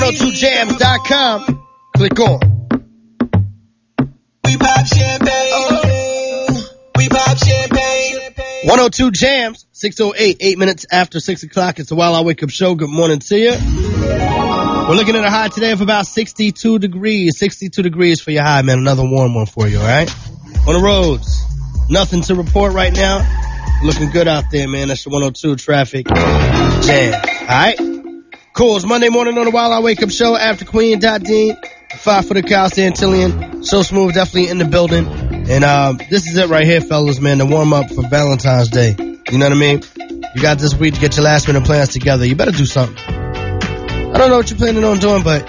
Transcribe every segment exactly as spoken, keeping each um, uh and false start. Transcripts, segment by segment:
oh two jams dot com. Click on. We pop champagne. Oh. We pop champagne. one oh two Jams, six oh eight, eight minutes after six o'clock. It's the Wild Out Wake Up Show. Good morning to you. We're looking at a high today of about sixty-two degrees. sixty-two degrees for your high, man. Another warm one for you, all right? On the roads, nothing to report right now. Looking good out there, man. That's the one oh two traffic jam. All right? Cool. It's Monday morning on the Wild Out Wake Up Show. After Queen, Dot Dean, Five for the Cow, Santillion. So Smooth, definitely in the building. And um, this is it right here, fellas, man, the warm-up for Valentine's Day. You know what I mean? You got this week to get your last-minute plans together. You better do something. I don't know what you're planning on doing, but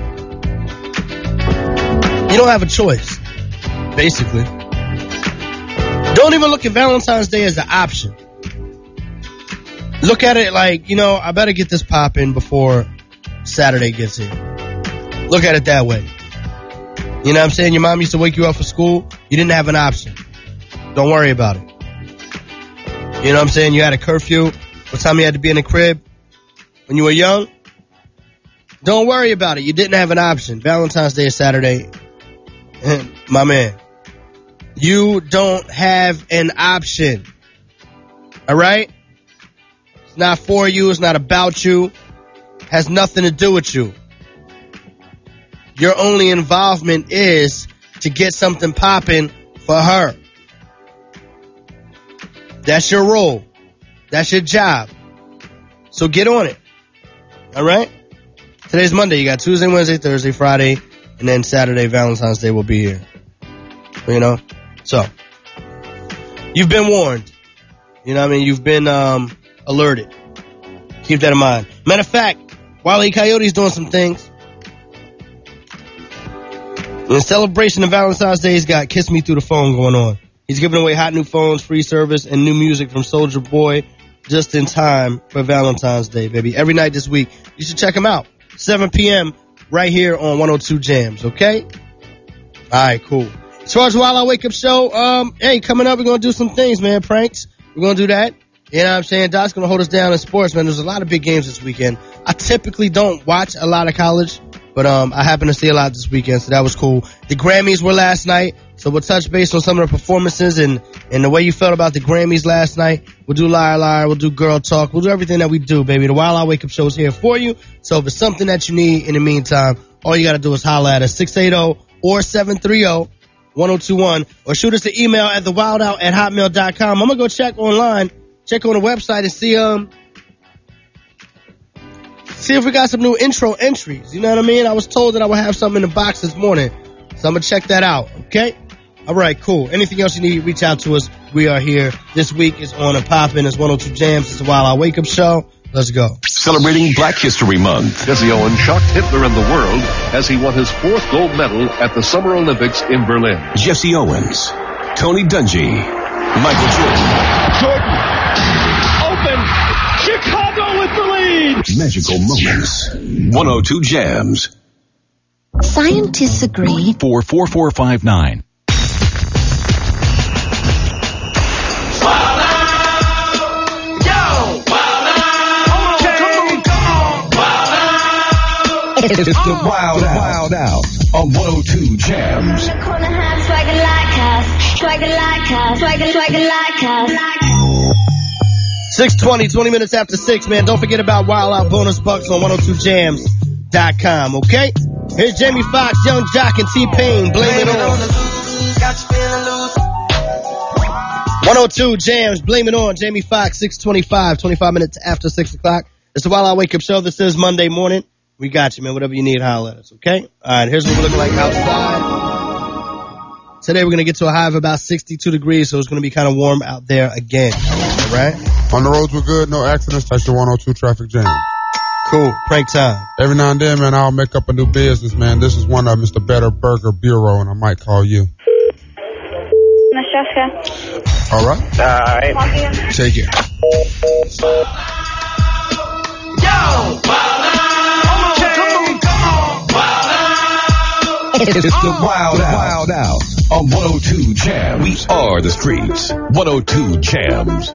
you don't have a choice, basically. Don't even look at Valentine's Day as an option. Look at it like, you know, I better get this popping before Saturday gets here. Look at it that way. You know what I'm saying? Your mom used to wake you up for school. You didn't have an option. Don't worry about it. You know what I'm saying? You had a curfew. What time you had to be in the crib? When you were young? Don't worry about it. You didn't have an option. Valentine's Day is Saturday. My man. You don't have an option. All right? It's not for you. It's not about you. It has nothing to do with you. Your only involvement is to get something popping for her. That's your role. That's your job. So get on it. All right? Today's Monday. You got Tuesday, Wednesday, Thursday, Friday, and then Saturday, Valentine's Day will be here. You know? So, you've been warned. You know what I mean? You've been um, alerted. Keep that in mind. Matter of fact, Wile E. Coyote's doing some things. In celebration of Valentine's Day, he's got Kiss Me Through the Phone going on. He's giving away hot new phones, free service, and new music from Soulja Boy just in time for Valentine's Day, baby. Every night this week. You should check him out. seven p.m. right here on one oh two Jams, okay? All right, cool. As far as Wild Out Wake Up Show, um, hey, coming up, we're going to do some things, man. Pranks. We're going to do that. You know what I'm saying? Doc's going to hold us down in sports, man. There's a lot of big games this weekend. I typically don't watch a lot of college, but um, I happened to see a lot this weekend, so that was cool. The Grammys were last night, so we'll touch base on some of the performances and, and the way you felt about the Grammys last night. We'll do Liar Liar. We'll do Girl Talk. We'll do everything that we do, baby. The Wild Out Wake Up Show is here for you. So if it's something that you need in the meantime, all you got to do is holler at us, six eight zero or seven three zero one zero two one, or shoot us an email at the wild out at hotmail dot com. I'm going to go check online, check on the website and see, um, see if we got some new intro entries. You know what I mean? I was told that I would have something in the box this morning, so I'm going to check that out, okay? All right, cool. Anything else you need, reach out to us. We are here. This week is on and popping. It's one oh two Jams. It's the Wild Out Wake Up Show. Let's go. Celebrating Black History Month, Jesse Owens shocked Hitler and the world as he won his fourth gold medal at the Summer Olympics in Berlin. Jesse Owens, Tony Dungy, Michael Jordan. Jordan, open, Chicago with the lead. Magical moments. one oh two Jams. Scientists agree. four four four five nine. It's the Wild Out, Wild Out on one oh two Jams. six twenty, twenty minutes after six, man. Don't forget about Wild Out bonus bucks on one oh two jams dot com, okay? Here's Jamie Foxx, Young Jock, and T-Pain. Blame it on. one oh two Jams, blame it on. Jamie Foxx, six twenty-five, twenty-five minutes after six o'clock. It's the Wild Out Wake Up Show. This is Monday morning. We got you, man. Whatever you need, holler at us, okay? All right, here's what we're looking like outside. Today we're going to get to a high of about sixty-two degrees, so it's going to be kind of warm out there again, all right? On the roads, we're good. No accidents. That's your one oh two traffic jam. Cool. Prank time. Every now and then, man, I'll make up a new business, man. This is one of Mister Better Burger Bureau, and I might call you. Nashevka. All right. All right. Take it. Yo, It's the Wild Out, Wild Out on one oh two Jams. We are the streets. one oh two Jams.